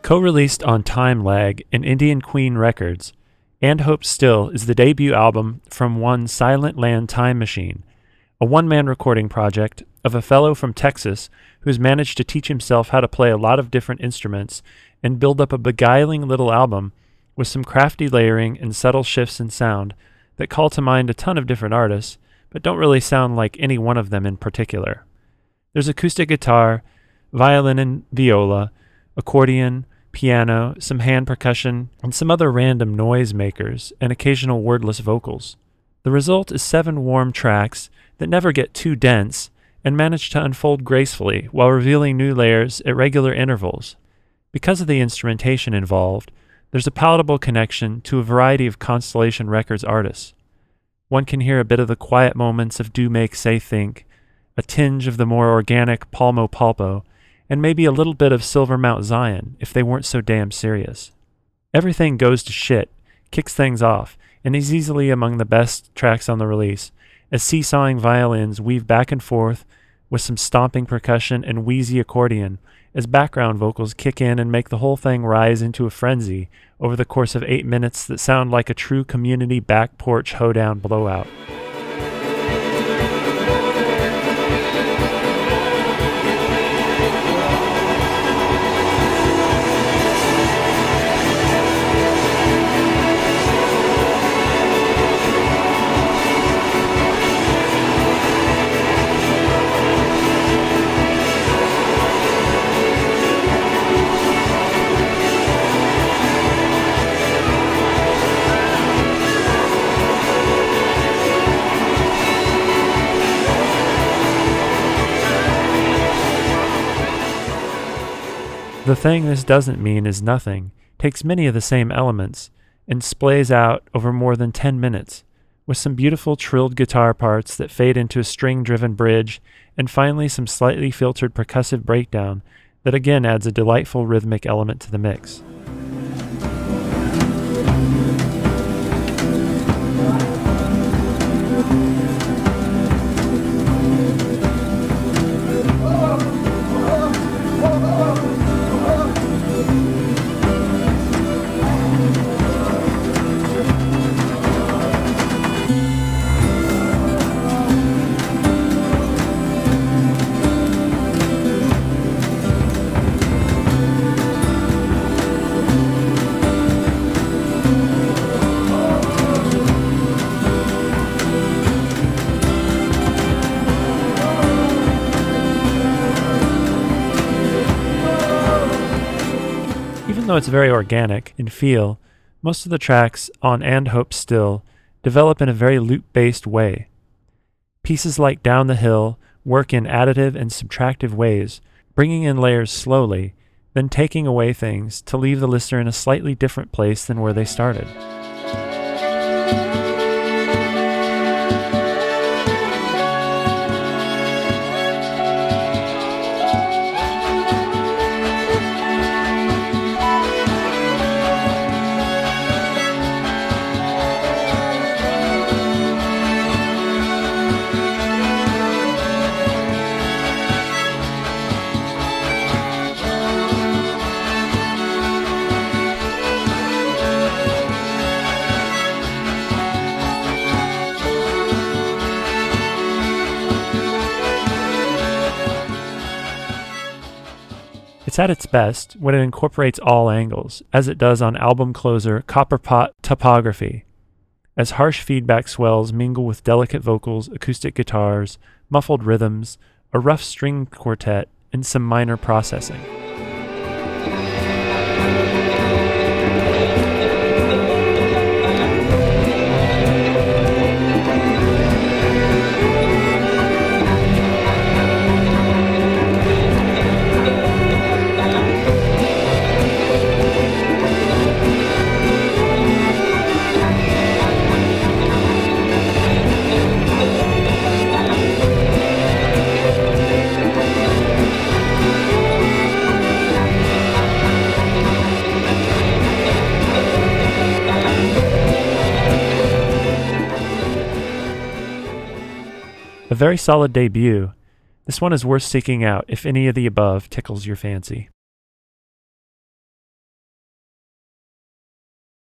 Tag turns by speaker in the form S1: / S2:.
S1: Co-released on Time Lag and Indian Queen Records, And Hope Still is the debut album from one Silent Land Time Machine, a one-man recording project of a fellow from Texas who's managed to teach himself how to play a lot of different instruments and build up a beguiling little album with some crafty layering and subtle shifts in sound that call to mind a ton of different artists, but don't really sound like any one of them in particular. There's acoustic guitar, violin and viola, accordion, piano, some hand percussion, and some other random noise makers, and occasional wordless vocals. The result is 7 warm tracks that never get too dense and manage to unfold gracefully while revealing new layers at regular intervals. Because of the instrumentation involved, there's a palatable connection to a variety of Constellation Records artists. One can hear a bit of the quiet moments of Do Make Say Think, a tinge of the more organic Palmo Palpo, and maybe a little bit of Silver Mount Zion if they weren't so damn serious. Everything Goes to Shit kicks things off and is easily among the best tracks on the release, as seesawing violins weave back and forth with some stomping percussion and wheezy accordion as background vocals kick in and make the whole thing rise into a frenzy over the course of 8 minutes that sound like a true community back porch hoedown blowout. The Thing This Doesn't Mean Is Nothing takes many of the same elements and splays out over more than 10 minutes, with some beautiful trilled guitar parts that fade into a string-driven bridge, and finally some slightly filtered percussive breakdown that again adds a delightful rhythmic element to the mix. Even though it's very organic in feel, most of the tracks on And Hope Still develop in a very loop-based way. Pieces like Down the Hill work in additive and subtractive ways, bringing in layers slowly, then taking away things to leave the listener in a slightly different place than where they started. It's at its best when it incorporates all angles, as it does on album closer Copperpot Topography, as harsh feedback swells mingle with delicate vocals, acoustic guitars, muffled rhythms, a rough string quartet, and some minor processing. A very solid debut. This one is worth seeking out if any of the above tickles your fancy.